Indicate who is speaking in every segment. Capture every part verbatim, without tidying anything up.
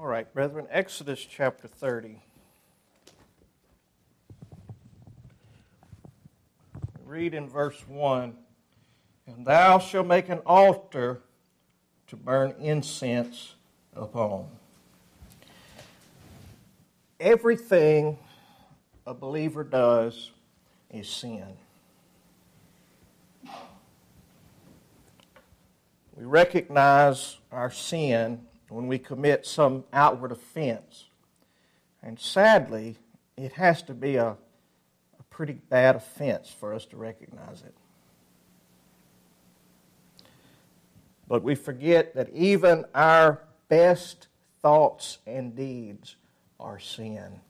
Speaker 1: All right, brethren, Exodus chapter thirty. We read in verse one, "And thou shalt make an altar to burn incense upon." Everything a believer does is sin. We recognize our sin when we commit some outward offense. And sadly, it has to be a, a pretty bad offense for us to recognize it. But we forget that even our best thoughts and deeds are sin.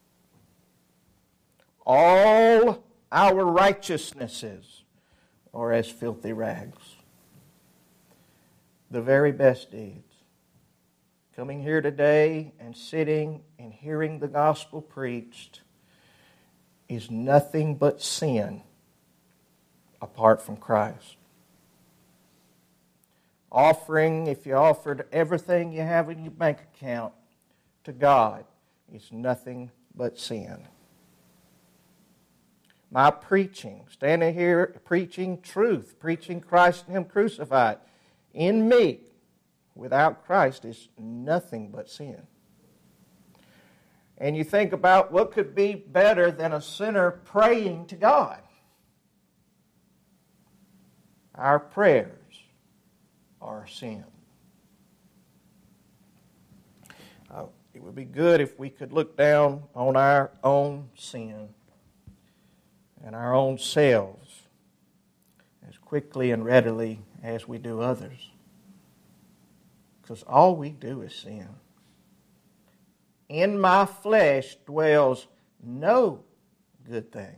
Speaker 1: All our righteousnesses are as filthy rags. The very best deeds. Coming here today and sitting and hearing the gospel preached is nothing but sin apart from Christ. Offering, if you offered everything you have in your bank account to God, is nothing but sin. My preaching, standing here preaching truth, preaching Christ and Him crucified, in me, without Christ, is nothing but sin. And you think about what could be better than a sinner praying to God. Our prayers are sin. Uh, it would be good if we could look down on our own sin and our own selves as quickly and readily as we do others. Because all we do is sin. In my flesh dwells no good thing.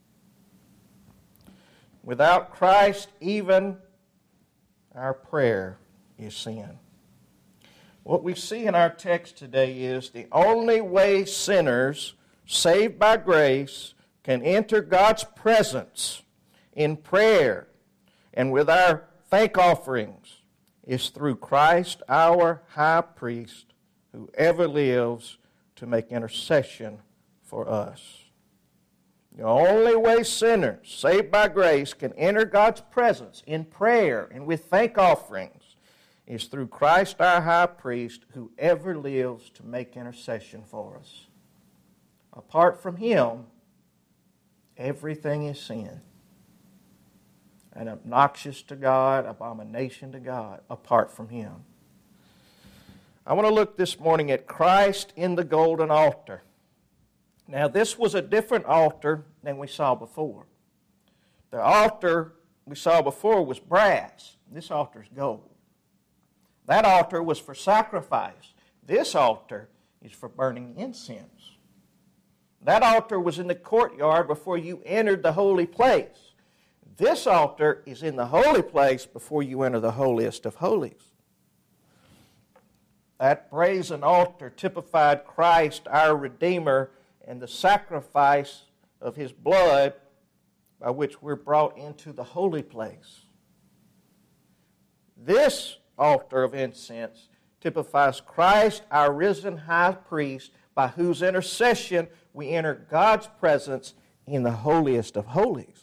Speaker 1: Without Christ, even our prayer is sin. What we see in our text today is the only way sinners saved by grace can enter God's presence in prayer and with our thank offerings is through Christ, our high priest, who ever lives to make intercession for us. The only way sinners saved by grace can enter God's presence in prayer and with thank offerings is through Christ, our high priest, who ever lives to make intercession for us. Apart from Him, everything is sin. And obnoxious to God, abomination to God, apart from Him. I want to look this morning at Christ in the golden altar. Now, this was a different altar than we saw before. The altar we saw before was brass. This altar is gold. That altar was for sacrifice. This altar is for burning incense. That altar was in the courtyard before you entered the holy place. This altar is in the holy place before you enter the holiest of holies. That brazen altar typified Christ, our Redeemer, and the sacrifice of His blood by which we're brought into the holy place. This altar of incense typifies Christ, our risen high priest, by whose intercession we enter God's presence in the holiest of holies.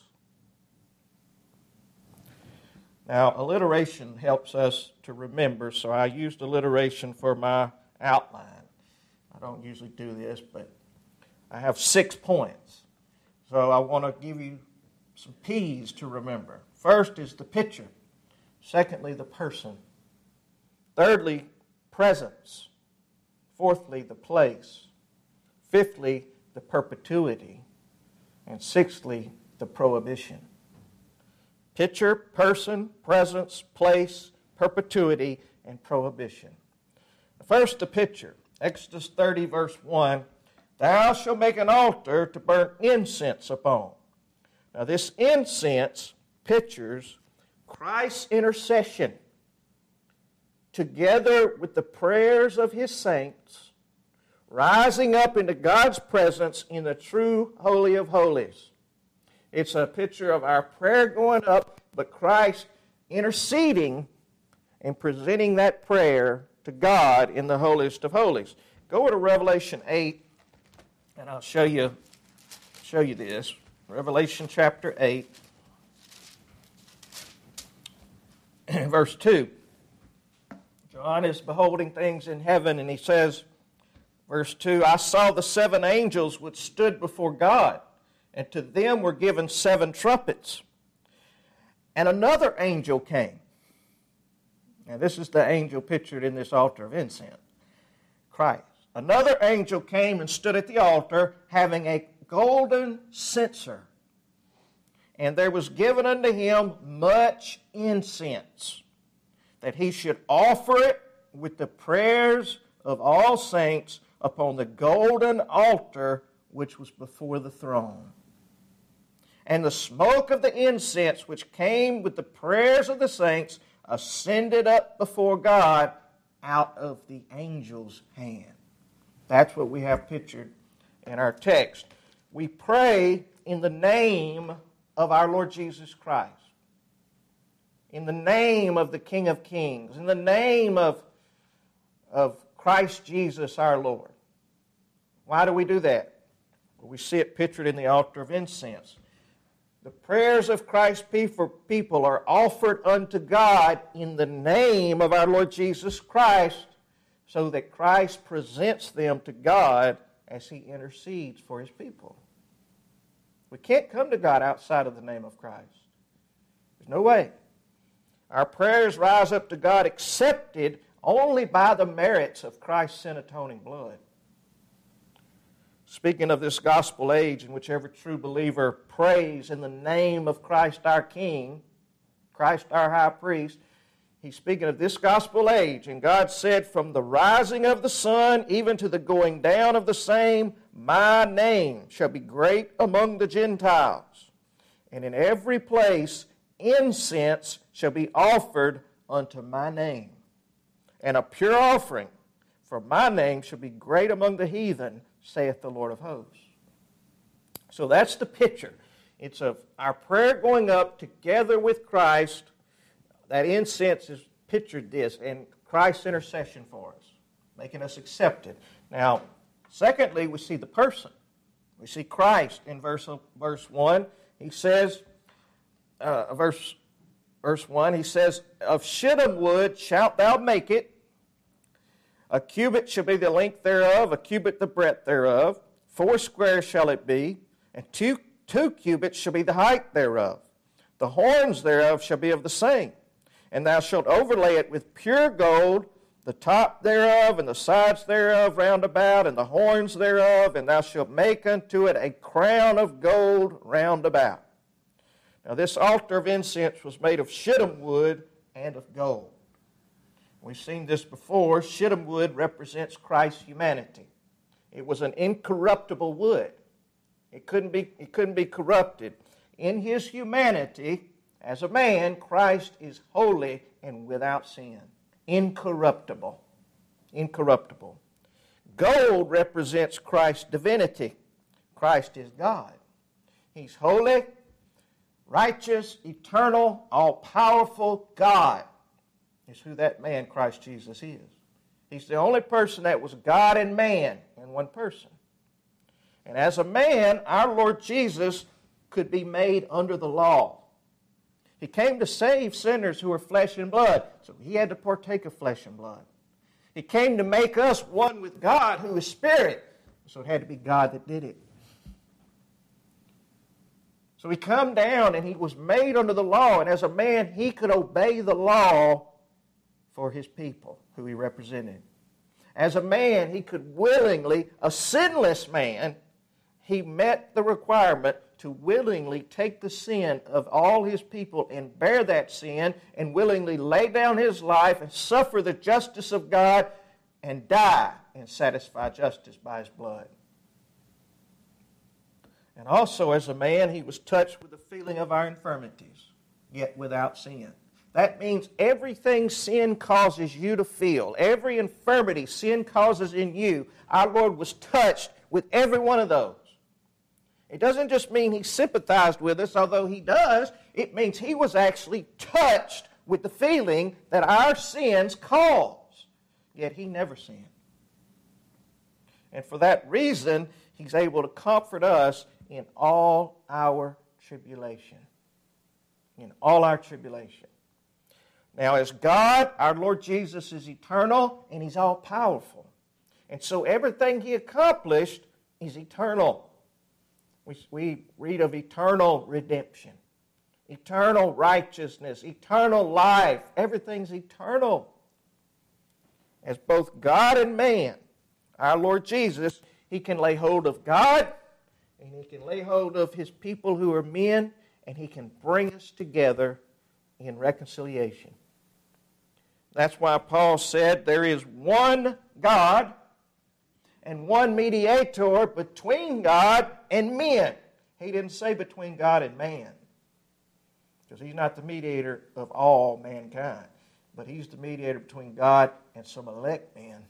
Speaker 1: Now, alliteration helps us to remember, so I used alliteration for my outline. I don't usually do this, but I have six points. So I want to give you some P's to remember. First is the picture. Secondly, the person. Thirdly, presence. Fourthly, the place. Fifthly, the perpetuity. And sixthly, the prohibition. Picture, person, presence, place, perpetuity, and prohibition. First, the picture. Exodus thirty, verse one. Thou shalt make an altar to burn incense upon. Now, this incense pictures Christ's intercession together with the prayers of His saints, rising up into God's presence in the true Holy of Holies. It's a picture of our prayer going up, but Christ interceding and presenting that prayer to to God in the holiest of holies. Go to Revelation eight, and I'll show you, show you this. Revelation chapter eight, verse two. John is beholding things in heaven, and he says, verse two, I saw the seven angels which stood before God, and to them were given seven trumpets. And another angel came. Now this is the angel pictured in this altar of incense, Christ. Another angel came and stood at the altar, having a golden censer. And there was given unto him much incense, that he should offer it with the prayers of all saints upon the golden altar which was before the throne. And the smoke of the incense which came with the prayers of the saints ascended up before God out of the angel's hand. That's what we have pictured in our text. We pray in the name of our Lord Jesus Christ, in the name of the King of Kings, in the name of, of Christ Jesus our Lord. Why do we do that? Well, we see it pictured in the altar of incense. The prayers of Christ's people are offered unto God in the name of our Lord Jesus Christ, so that Christ presents them to God as He intercedes for His people. We can't come to God outside of the name of Christ. There's no way. Our prayers rise up to God accepted only by the merits of Christ's sin atoning blood. Speaking of this gospel age in which every true believer prays in the name of Christ our King, Christ our high priest, he's speaking of this gospel age. And God said, from the rising of the sun even to the going down of the same, my name shall be great among the Gentiles. And in every place incense shall be offered unto my name. And a pure offering for my name shall be great among the heathen, saith the Lord of hosts. So that's the picture. It's of our prayer going up together with Christ. That incense is pictured this, and Christ's intercession for us, making us accepted. Now, secondly, we see the person. We see Christ in verse, verse one. He says, uh, verse, verse one, he says, of shittim wood shalt thou make it. A cubit shall be the length thereof, a cubit the breadth thereof. Four square shall it be, and two, two cubits shall be the height thereof. The horns thereof shall be of the same. And thou shalt overlay it with pure gold, the top thereof, and the sides thereof round about, and the horns thereof, and thou shalt make unto it a crown of gold round about. Now this altar of incense was made of shittim wood and of gold. We've seen this before. Shittim wood represents Christ's humanity. It was an incorruptible wood. It couldn't be, it couldn't be corrupted. In His humanity, as a man, Christ is holy and without sin. Incorruptible. Incorruptible. Gold represents Christ's divinity. Christ is God. He's holy, righteous, eternal, all-powerful God. Is who that man Christ Jesus is. He's the only person that was God and man in one person. And as a man, our Lord Jesus could be made under the law. He came to save sinners who were flesh and blood, so He had to partake of flesh and blood. He came to make us one with God who is Spirit, so it had to be God that did it. So He come down and He was made under the law, and as a man, He could obey the law for His people, who He represented. As a man, He could willingly, a sinless man, He met the requirement to willingly take the sin of all His people and bear that sin and willingly lay down His life and suffer the justice of God and die and satisfy justice by His blood. And also as a man, He was touched with the feeling of our infirmities, yet without sin. That means everything sin causes you to feel, every infirmity sin causes in you, our Lord was touched with every one of those. It doesn't just mean He sympathized with us, although He does. It means He was actually touched with the feeling that our sins cause. yet he never sinned. And for that reason, he's able to comfort us in all our tribulation. In all our tribulation. Now, as God, our Lord Jesus is eternal and he's all-powerful. And so everything he accomplished is eternal. We, we read of eternal redemption, eternal righteousness, eternal life. Everything's eternal. As both God and man, our Lord Jesus, he can lay hold of God and he can lay hold of his people who are men, and he can bring us together in reconciliation. That's why Paul said there is one God and one mediator between God and men. He didn't say between God and man, because he's not the mediator of all mankind, but he's the mediator between God and some elect men.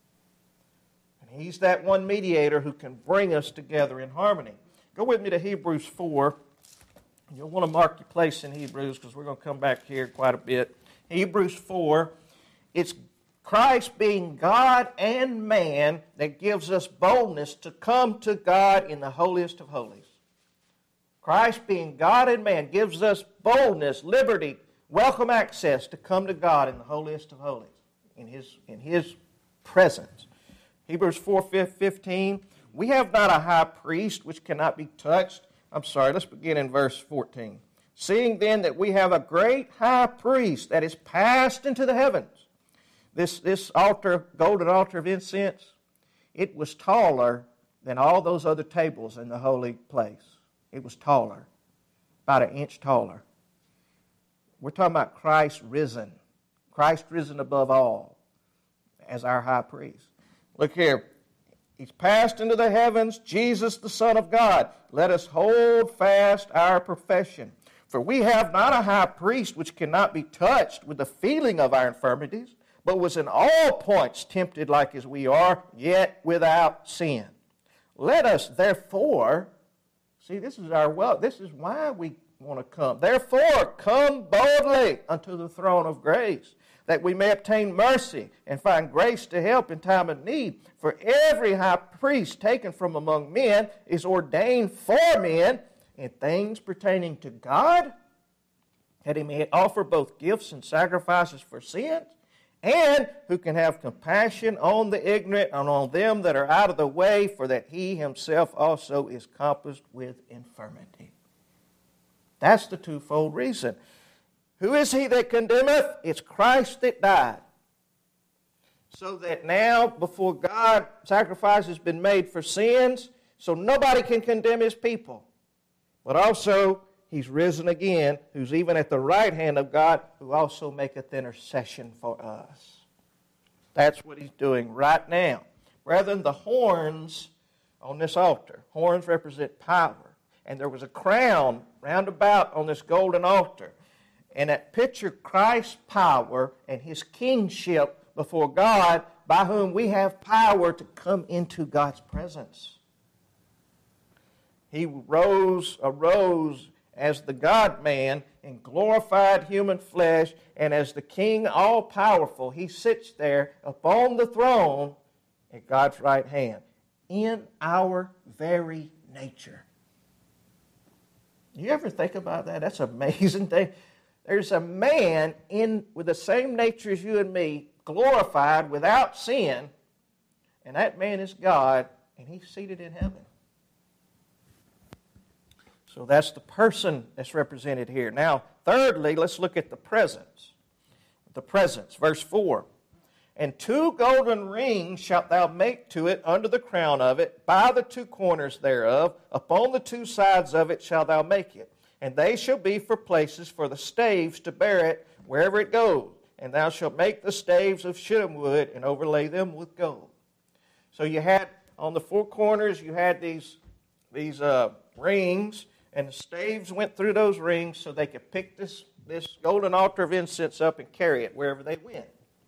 Speaker 1: And he's that one mediator who can bring us together in harmony. Go with me to Hebrews four. You'll want to mark your place in Hebrews because we're going to come back here quite a bit. Hebrews four, it's Christ being God and man that gives us boldness to come to God in the holiest of holies. Christ being God and man gives us boldness, liberty, welcome access to come to God in the holiest of holies, in His, in His presence. Hebrews four fifteen, we have not a high priest which cannot be touched. I'm sorry, let's begin in verse fourteen. Seeing then that we have a great high priest that is passed into the heavens. This, this altar, golden altar of incense, it was taller than all those other tables in the holy place. It was taller, about an inch taller. We're talking about Christ risen. Christ risen above all as our high priest. Look here. He's passed into the heavens, Jesus the Son of God. Let us hold fast our profession. For we have not a high priest which cannot be touched with the feeling of our infirmities, but was in all points tempted like as we are, yet without sin. Let us therefore, see, this is our well, this is why we want to come. Therefore, come boldly unto the throne of grace, that we may obtain mercy and find grace to help in time of need. For every high priest taken from among men is ordained for men in things pertaining to God, that he may offer both gifts and sacrifices for sins, and who can have compassion on the ignorant and on them that are out of the way, for that he himself also is compassed with infirmity. That's the twofold reason. Who is he that condemneth? It's Christ that died. So that now, before God, sacrifice has been made for sins, so nobody can condemn his people. But also, he's risen again, who's even at the right hand of God, who also maketh intercession for us. That's what he's doing right now. Rather than the horns on this altar. Horns represent power. And there was a crown round about on this golden altar. And that pictured Christ's power and his kingship before God, by whom we have power to come into God's presence. He rose, arose as the God-man in glorified human flesh, and as the King all-powerful, he sits there upon the throne at God's right hand, in our very nature. You ever think about that? That's an amazing thing. There's a man in with the same nature as you and me, glorified without sin, and that man is God, and he's seated in heaven. So that's the person that's represented here. Now, thirdly, let's look at the presence. The presence, verse four. And two golden rings shalt thou make to it under the crown of it, by the two corners thereof, upon the two sides of it shalt thou make it. And they shall be for places for the staves to bear it wherever it goes. And thou shalt make the staves of shittim wood and overlay them with gold. So you had, on the four corners, you had these, these uh, rings, and the staves went through those rings so they could pick this, this golden altar of incense up and carry it wherever they went.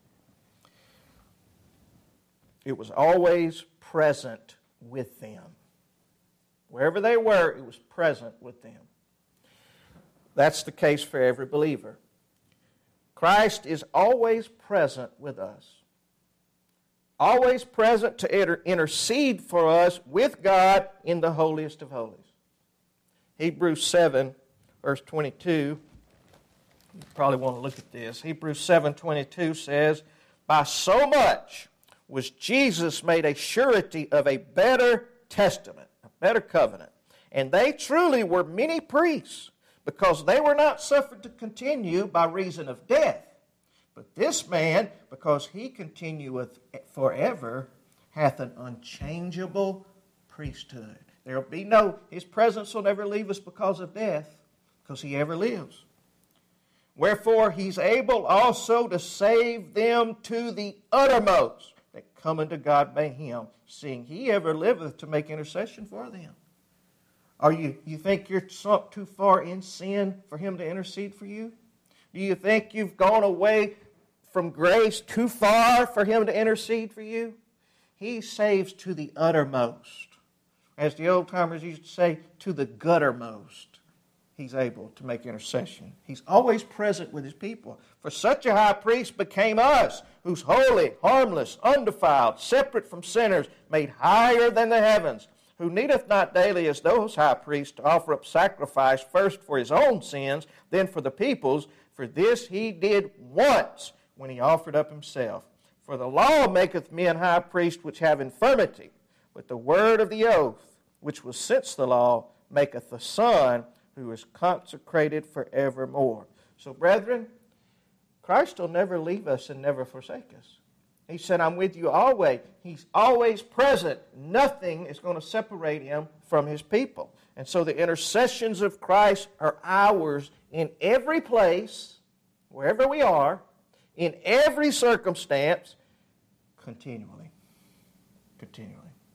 Speaker 1: It was always present with them. Wherever they were, it was present with them. That's the case for every believer. Christ is always present with us. always present to inter- intercede for us with God in the holiest of holies. Hebrews seven, verse twenty-two, you probably want to look at this. Hebrews seven twenty-two says, by so much was Jesus made a surety of a better testament, a better covenant. And they truly were many priests, because they were not suffered to continue by reason of death. But this man, because he continueth forever, hath an unchangeable priesthood. There will be no, his presence will never leave us because of death, because he ever lives. Wherefore he's able also to save them to the uttermost that come unto God by him, seeing he ever liveth to make intercession for them. Are you, you think you're sunk too far in sin for him to intercede for you? Do you think you've gone away from grace too far for him to intercede for you? He saves to the uttermost. As the old-timers used to say, to the guttermost. He's able to make intercession. He's always present with his people. For such a high priest became us, who's holy, harmless, undefiled, separate from sinners, made higher than the heavens, who needeth not daily as those high priests to offer up sacrifice first for his own sins, then for the people's. For this he did once, when he offered up himself. For the law maketh men high priests which have infirmity, but the word of the oath, which was since the law, maketh the Son, who is consecrated forevermore. So, brethren, Christ will never leave us and never forsake us. He said, I'm with you always. He's always present. Nothing is going to separate him from his people. And so the intercessions of Christ are ours in every place, wherever we are, in every circumstance, continually. Continually.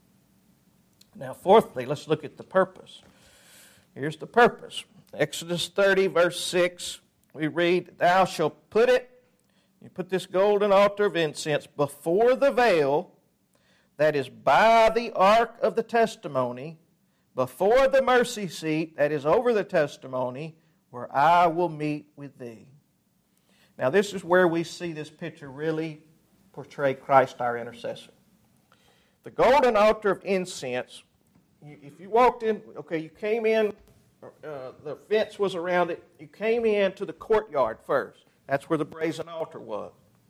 Speaker 1: Now, fourthly, let's look at the purpose. Here's the purpose. Exodus thirty, verse six, we read, Thou shalt put it, you put this golden altar of incense before the veil that is by the ark of the testimony, before the mercy seat that is over the testimony, where I will meet with thee. Now this is where we see this picture really portray Christ our intercessor. The golden altar of incense, if you walked in, okay, you came in, uh, the fence was around it, you came into the courtyard first. That's where the brazen altar was.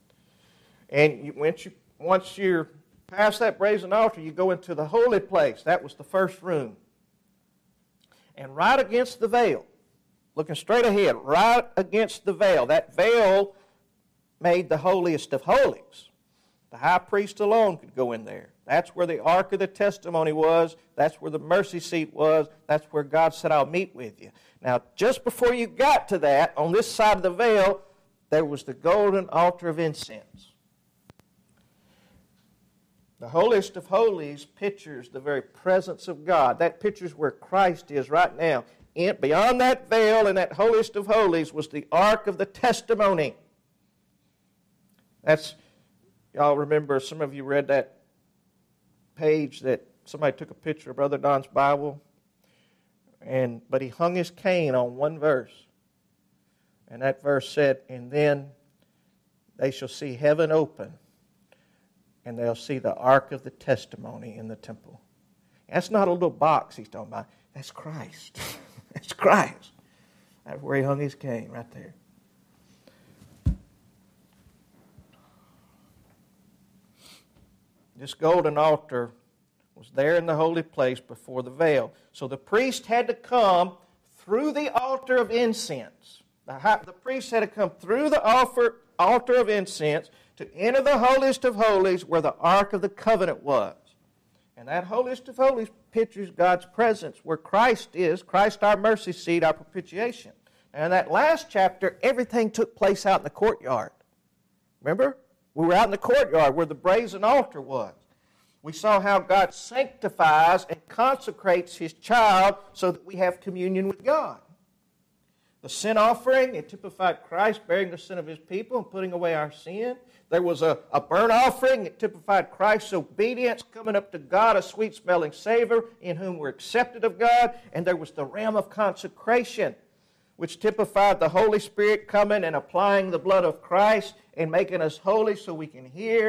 Speaker 1: And you, once, you, once you're past that brazen altar, you go into the holy place. That was the first room. And right against the veil, looking straight ahead, right against the veil, that veil made the holiest of holies. The high priest alone could go in there. That's where the ark of the testimony was. That's where the mercy seat was. That's where God said, I'll meet with you. Now, just before you got to that, on this side of the veil, there was the golden altar of incense. The holiest of holies pictures the very presence of God. That pictures where Christ is right now. In, beyond that veil and that holiest of holies was the ark of the testimony. That's, y'all remember, some of you read that page that somebody took a picture of Brother Don's Bible, and but he hung his cane on one verse. And that verse said, and then they shall see heaven open, and they'll see the ark of the testimony in the temple. That's not a little box he's talking about. That's Christ. That's Christ. That's where he hung his cane, right there. This golden altar was there in the holy place before the veil. So the priest had to come through the altar of incense. The, high, the priest had to come through the altar, altar of incense to enter the holiest of holies where the ark of the covenant was. And that holiest of holies pictures God's presence where Christ is, Christ our mercy seat, our propitiation. And in that last chapter, everything took place out in the courtyard. Remember? We were out in the courtyard where the brazen altar was. We saw how God sanctifies and consecrates His child so that we have communion with God. The sin offering, it typified Christ bearing the sin of His people and putting away our sin. There was a, a burnt offering, it typified Christ's obedience, coming up to God, a sweet-smelling savor in whom we're accepted of God. And there was the ram of consecration, which typified the Holy Spirit coming and applying the blood of Christ and making us holy so we can hear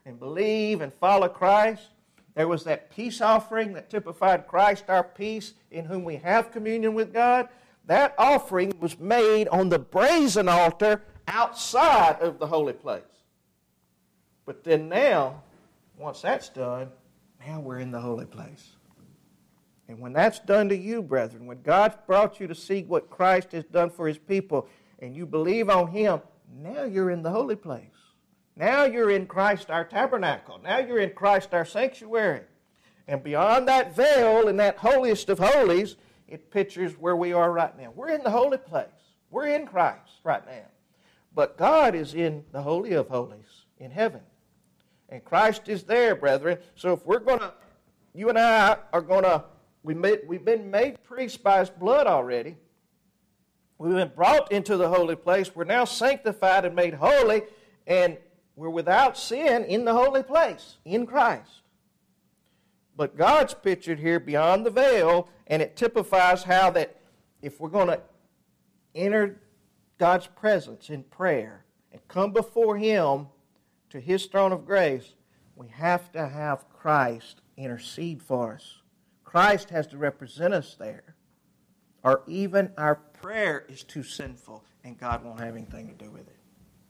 Speaker 1: and believe and follow Christ. There was that peace offering that typified Christ, our peace, in whom we have communion with God. That offering was made on the brazen altar outside of the holy place. But then now, once that's done, now we're in the holy place. And when that's done to you, brethren, when God's brought you to see what Christ has done for His people, and you believe on Him, now you're in the holy place. Now you're in Christ our tabernacle. Now you're in Christ our sanctuary. And beyond that veil in that holiest of holies, it pictures where we are right now. We're in the holy place. We're in Christ right now. But God is in the holy of holies in heaven. And Christ is there, brethren. So if we're going to, you and I are going to, we made, we've been made priests by His blood already. We've been brought into the holy place. We're now sanctified and made holy. And we're without sin in the holy place, in Christ. But God's pictured here beyond the veil, and it typifies how that if we're going to enter God's presence in prayer and come before Him to His throne of grace, we have to have Christ intercede for us. Christ has to represent us there. Or even our prayer is too sinful, and God won't have anything to do with it.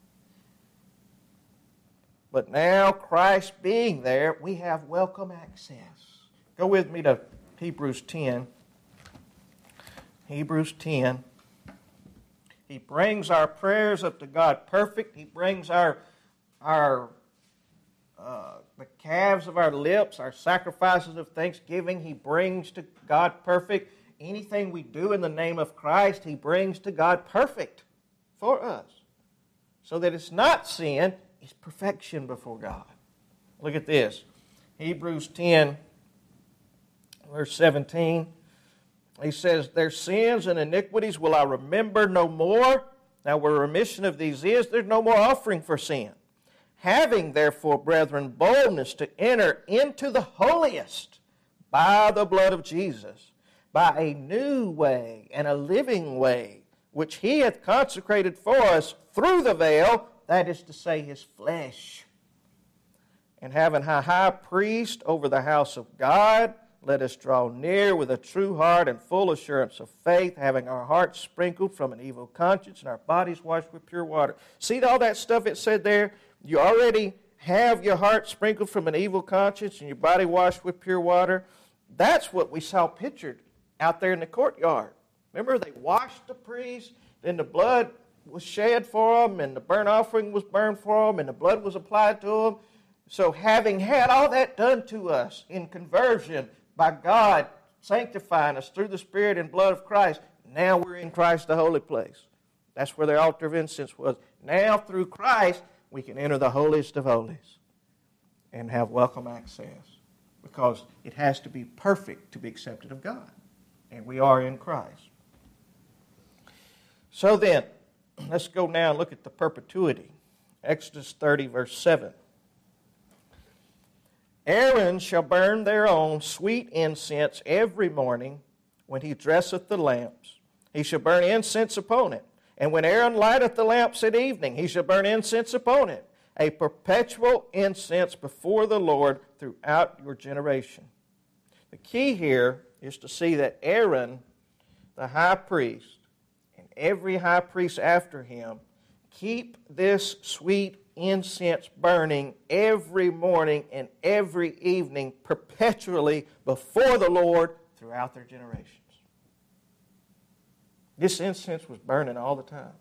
Speaker 1: But now, Christ being there, we have welcome access. Go with me to Hebrews ten. Hebrews ten. He brings our prayers up to God perfect. He brings our, our uh, the calves of our lips, our sacrifices of thanksgiving, He brings to God perfect. Anything we do in the name of Christ, He brings to God perfect for us. So that it's not sin, it's perfection before God. Look at this. Hebrews ten, verse seventeen. He says, their sins and iniquities will I remember no more. Now where remission of these is, there's no more offering for sin. Having therefore, brethren, boldness to enter into the holiest by the blood of Jesus, by a new way and a living way, which He hath consecrated for us through the veil, that is to say, His flesh. And having a high priest over the house of God, let us draw near with a true heart and full assurance of faith, having our hearts sprinkled from an evil conscience and our bodies washed with pure water. See all that stuff it said there? You already have your heart sprinkled from an evil conscience and your body washed with pure water. That's what we saw pictured out there in the courtyard. Remember, they washed the priest, then the blood was shed for them, and the burnt offering was burned for them, and the blood was applied to them. So having had all that done to us in conversion by God sanctifying us through the Spirit and blood of Christ, now we're in Christ the holy place. That's where the altar of incense was. Now through Christ we can enter the holiest of holies and have welcome access, because it has to be perfect to be accepted of God. And we are in Christ. So then, let's go now and look at the perpetuity. Exodus thirty, verse seven. Aaron shall burn thereon sweet incense every morning when he dresseth the lamps. He shall burn incense upon it. And when Aaron lighteth the lamps at evening, he shall burn incense upon it. A perpetual incense before the Lord throughout your generation. The key here is to see that Aaron, the high priest, and every high priest after him, keep this sweet incense burning every morning and every evening perpetually before the Lord throughout their generations. This incense was burning all the time.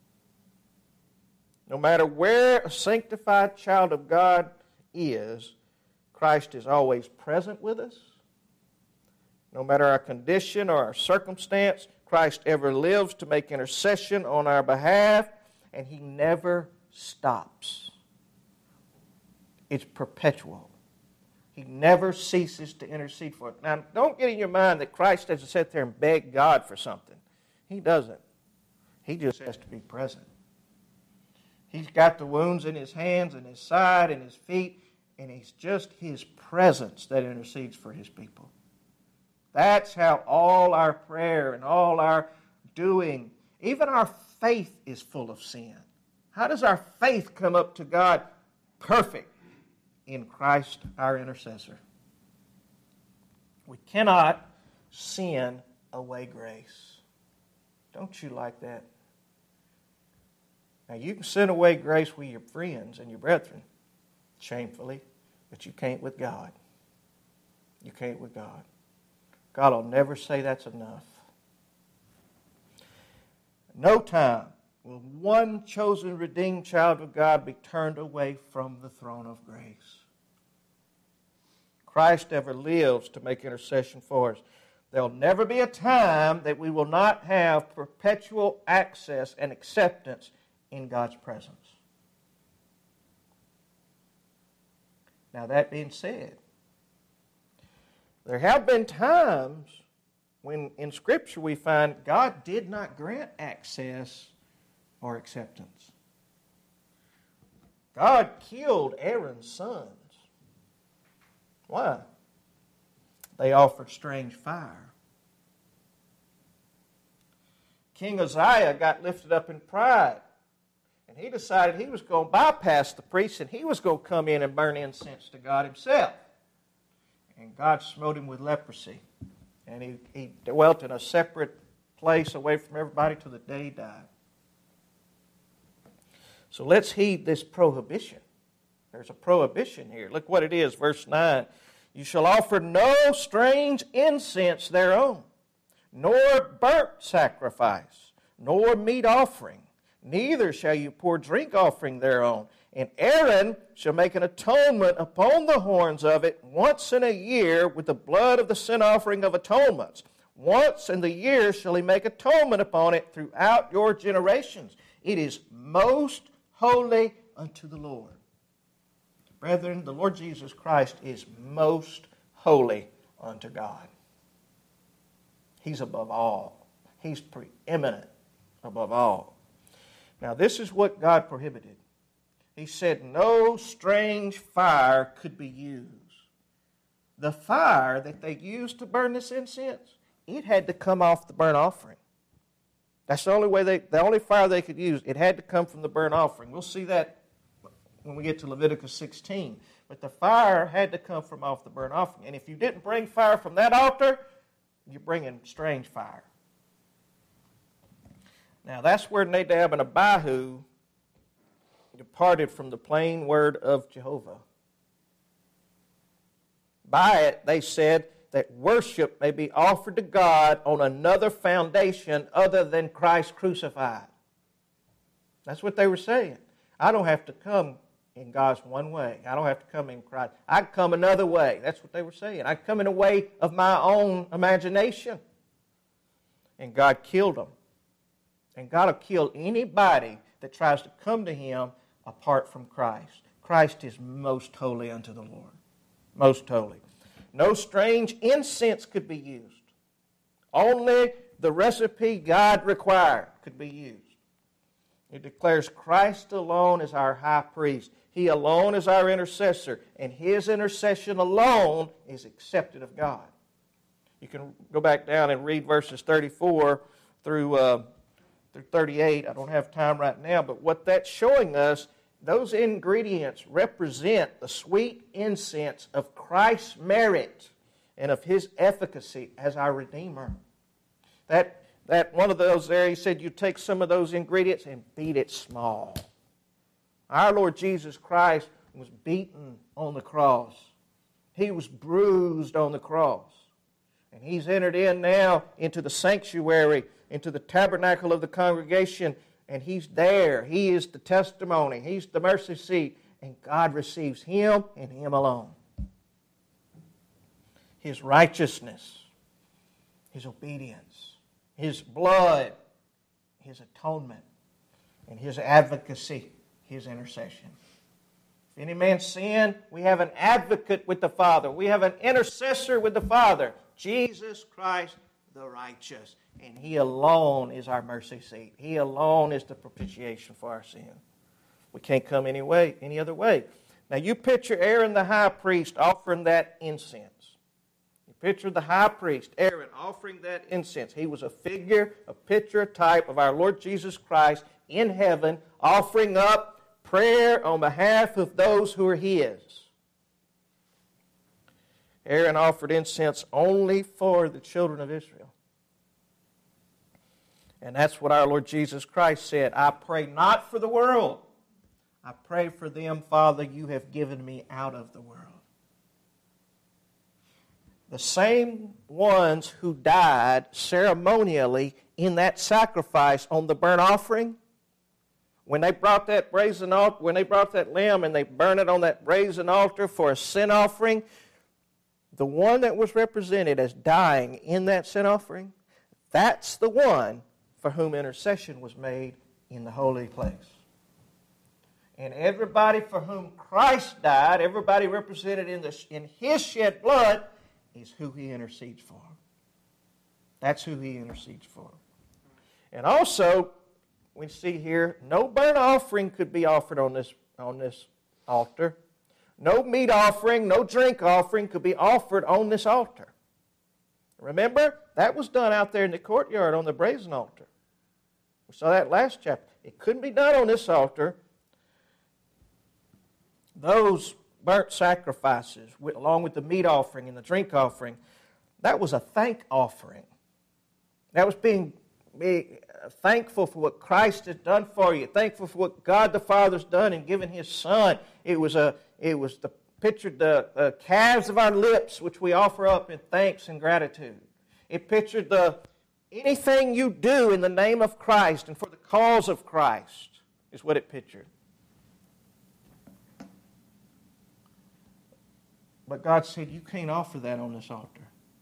Speaker 1: No matter where a sanctified child of God is, Christ is always present with us. No matter our condition or our circumstance, Christ ever lives to make intercession on our behalf, and He never stops. It's perpetual. He never ceases to intercede for us. Now, don't get in your mind that Christ has to sit there and beg God for something. He doesn't. He just has to be present. He's got the wounds in His hands and His side and His feet, and it's just His presence that intercedes for His people. That's how all our prayer and all our doing, even our faith is full of sin. How does our faith come up to God perfect? in Christ our intercessor. We cannot sin away grace. Don't you like that? Now you can sin away grace with your friends and your brethren, shamefully, but you can't with God. You can't with God. God will never say that's enough. No time will one chosen, redeemed child of God be turned away from the throne of grace. Christ ever lives to make intercession for us. There will never be a time that we will not have perpetual access and acceptance in God's presence. Now, that being said, there have been times when in Scripture we find God did not grant access or acceptance. God killed Aaron's sons. Why? They offered strange fire. King Uzziah got lifted up in pride, and he decided he was going to bypass the priests and he was going to come in and burn incense to God himself. And God smote him with leprosy. And he, he dwelt in a separate place away from everybody till the day he died. So let's heed this prohibition. There's a prohibition here. Look what it is, verse nine. You shall offer no strange incense thereon, nor burnt sacrifice, nor meat offering. Neither shall you pour drink offering thereon. And Aaron shall make an atonement upon the horns of it once in a year with the blood of the sin offering of atonements. Once in the year shall he make atonement upon it throughout your generations. It is most holy unto the Lord. Brethren, the Lord Jesus Christ is most holy unto God. He's above all. He's preeminent above all. Now, this is what God prohibited. He said no strange fire could be used. The fire that they used to burn this incense, it had to come off the burnt offering. That's the only way they, the only fire they could use. It had to come from the burnt offering. We'll see that when we get to Leviticus sixteen. But the fire had to come from off the burnt offering. And if you didn't bring fire from that altar, you're bringing strange fire. Now that's where Nadab and Abihu departed from the plain word of Jehovah. By it, they said that worship may be offered to God on another foundation other than Christ crucified. That's what they were saying. I don't have to come in God's one way. I don't have to come in Christ. I can come another way. That's what they were saying. I can come in a way of my own imagination. And God killed them. And God will kill anybody that tries to come to Him apart from Christ. Christ is most holy unto the Lord. Most holy. No strange incense could be used. Only the recipe God required could be used. It declares Christ alone is our high priest. He alone is our intercessor. And His intercession alone is accepted of God. You can go back down and read verses thirty-four through, uh, through thirty-eight. I don't have time right now, but what that's showing us, those ingredients represent the sweet incense of Christ's merit and of His efficacy as our Redeemer. That, that one of those there, he said, you take some of those ingredients and beat it small. Our Lord Jesus Christ was beaten on the cross. He was bruised on the cross. And He's entered in now into the sanctuary, into the tabernacle of the congregation, and He's there. He is the testimony. He's the mercy seat. And God receives Him and Him alone. His righteousness, His obedience, His blood, His atonement, and His advocacy, His intercession. If any man sin, we have an advocate with the Father. We have an intercessor with the Father, Jesus Christ the righteous. And He alone is our mercy seat. He alone is the propitiation for our sin. We can't come any way, any other way. Now you picture Aaron the high priest offering that incense. You picture the high priest, Aaron, offering that incense. He was a figure, a picture, a type of our Lord Jesus Christ in heaven, offering up prayer on behalf of those who are His. Aaron offered incense only for the children of Israel. And that's what our Lord Jesus Christ said. I pray not for the world. I pray for them, Father, you have given me out of the world. The same ones who died ceremonially in that sacrifice on the burnt offering, when they brought that brazen altar, when they brought that lamb and they burned it on that brazen altar for a sin offering, the one that was represented as dying in that sin offering, that's the one for whom intercession was made in the holy place. And everybody for whom Christ died, everybody represented in, the, in His shed blood, is who He intercedes for. That's who He intercedes for. And also, we see here, no burnt offering could be offered on this, on this altar. No meat offering, no drink offering could be offered on this altar. Remember, that was done out there in the courtyard on the brazen altar. We saw that last chapter. It couldn't be done on this altar. Those burnt sacrifices, along with the meat offering and the drink offering, that was a thank offering. That was being, being thankful for what Christ has done for you, thankful for what God the Father's done in giving His Son. It was a, it was the pictured the uh, calves of our lips, which we offer up in thanks and gratitude. It pictured the anything you do in the name of Christ and for the cause of Christ is what it pictured. But God said, you can't offer that on this altar.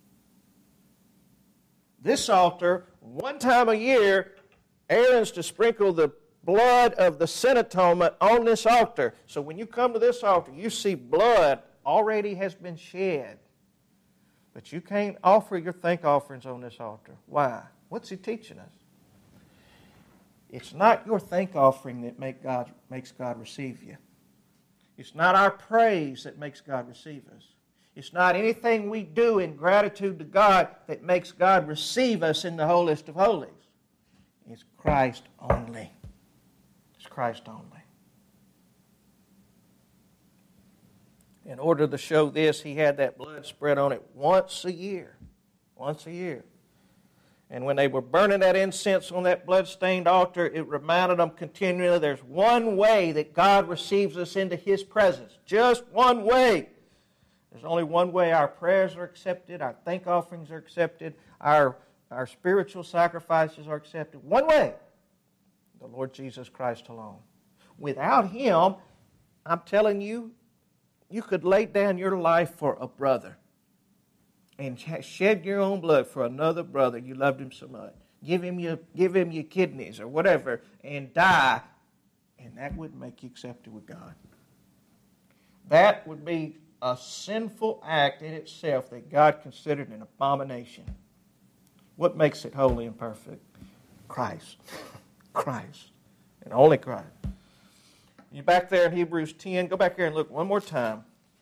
Speaker 1: This altar, one time a year, Aaron's to sprinkle the blood of the sin atonement on this altar. So when you come to this altar, you see blood already has been shed. But you can't offer your thank offerings on this altar. Why? What's He teaching us? It's not your thank offering that make God, makes God receive you. It's not our praise that makes God receive us. It's not anything we do in gratitude to God that makes God receive us in the holiest of holies. It's Christ only. It's Christ only. In order to show this, He had that blood spread on it once a year. Once a year. And when they were burning that incense on that blood-stained altar, it reminded them continually there's one way that God receives us into His presence. Just one way. There's only one way our prayers are accepted, our thank offerings are accepted, our, our spiritual sacrifices are accepted. One way. The Lord Jesus Christ alone. Without Him, I'm telling you, you could lay down your life for a brother and shed your own blood for another brother you loved him so much. Give him your, give him your kidneys or whatever and die, and that wouldn't make you accepted with God. That would be a sinful act in itself that God considered an abomination. What makes it holy and perfect? Christ. Christ. And only Christ. You back there in Hebrews ten, go back here and look one more time.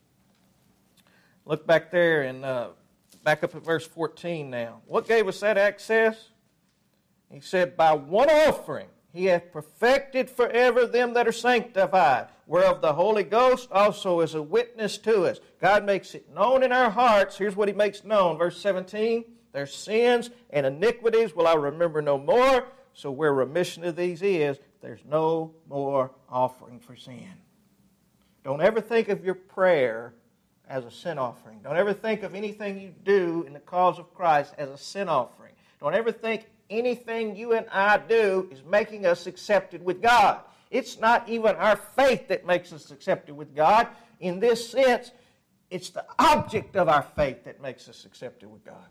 Speaker 1: Look back there and uh, back up at verse fourteen now. What gave us that access? He said, by one offering He hath perfected forever them that are sanctified, whereof the Holy Ghost also is a witness to us. God makes it known in our hearts. Here's what He makes known. Verse seventeen, their sins and iniquities will I remember no more. So where remission of these is, there's no more offering for sin. Don't ever think of your prayer as a sin offering. Don't ever think of anything you do in the cause of Christ as a sin offering. Don't ever think anything you and I do is making us accepted with God. It's not even our faith that makes us accepted with God. In this sense, it's the object of our faith that makes us accepted with God.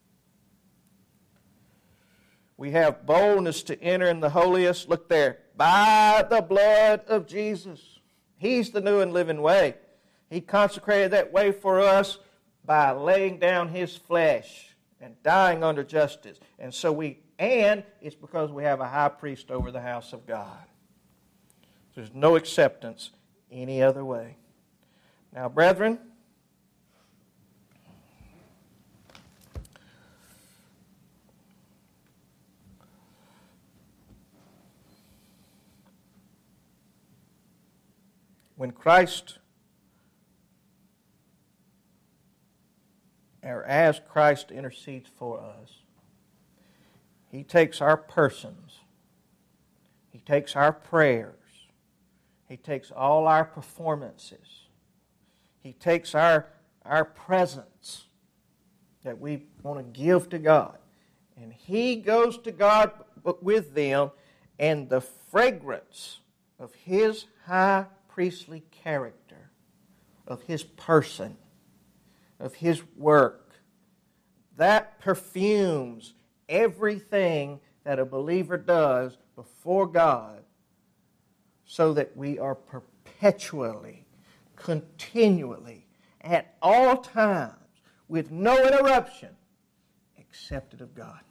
Speaker 1: We have boldness to enter in the holiest. Look there. By the blood of Jesus. He's the new and living way. He consecrated that way for us by laying down His flesh and dying under justice. And so we, and it's because we have a high priest over the house of God. There's no acceptance any other way. Now, brethren, when Christ or as Christ intercedes for us, He takes our persons, He takes our prayers, He takes all our performances, He takes our, our presence that we want to give to God, and He goes to God with them, and the fragrance of His high priestly character, of His person, of His work, that perfumes everything that a believer does before God, so that we are perpetually, continually, at all times, with no interruption, accepted of God.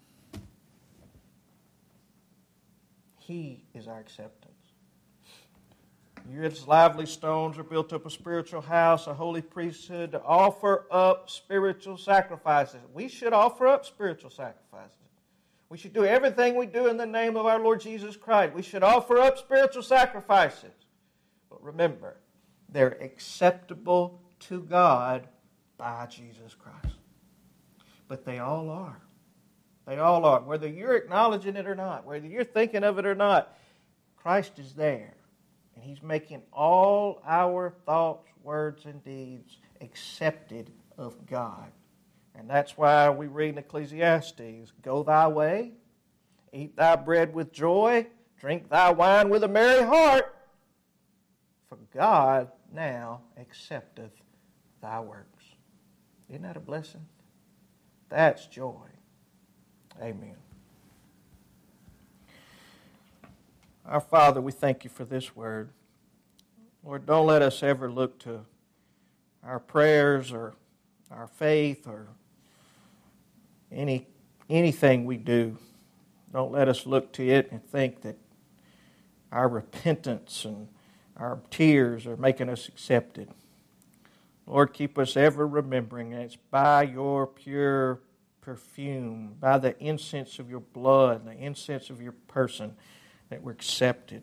Speaker 1: He is our acceptance. You as lively stones are built up a spiritual house, a holy priesthood, to offer up spiritual sacrifices. We should offer up spiritual sacrifices. We should do everything we do in the name of our Lord Jesus Christ. We should offer up spiritual sacrifices. But remember, they're acceptable to God by Jesus Christ. But they all are. They all are. Whether you're acknowledging it or not, whether you're thinking of it or not, Christ is there. And He's making all our thoughts, words, and deeds accepted of God. And that's why we read in Ecclesiastes, go thy way, eat thy bread with joy, drink thy wine with a merry heart, for God now accepteth thy works. Isn't that a blessing? That's joy. Amen. Our Father, we thank You for this word. Lord, don't let us ever look to our prayers or our faith or any anything we do. Don't let us look to it and think that our repentance and our tears are making us accepted. Lord, keep us ever remembering that it's by Your pure perfume, by the incense of Your blood, the incense of Your person, that we're accepted.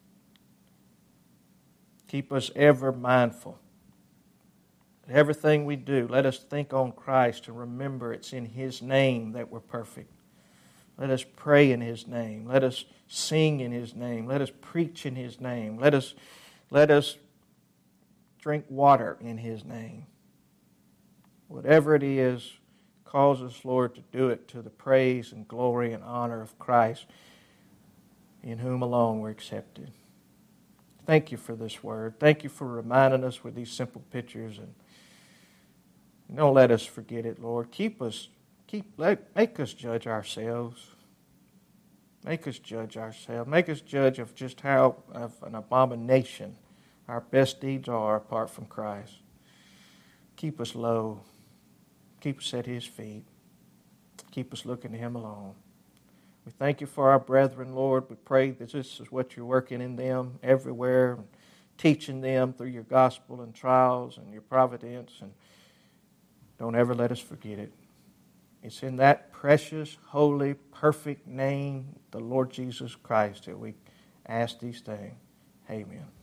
Speaker 1: Keep us ever mindful. Everything we do, let us think on Christ and remember it's in His name that we're perfect. Let us pray in His name. Let us sing in His name. Let us preach in His name. Let us, let us drink water in His name. Whatever it is, cause us, Lord, to do it to the praise and glory and honor of Christ, in whom alone we're accepted. Thank You for this word. Thank You for reminding us with these simple pictures, and don't let us forget it, Lord. Keep us, keep, let, make us judge ourselves. Make us judge ourselves. Make us judge of just how of an abomination our best deeds are apart from Christ. Keep us low. Keep us at His feet. Keep us looking to Him alone. We thank You for our brethren, Lord. We pray that this is what You're working in them everywhere, teaching them through Your gospel and trials and Your providence. And don't ever let us forget it. It's in that precious, holy, perfect name, the Lord Jesus Christ, that we ask these things. Amen.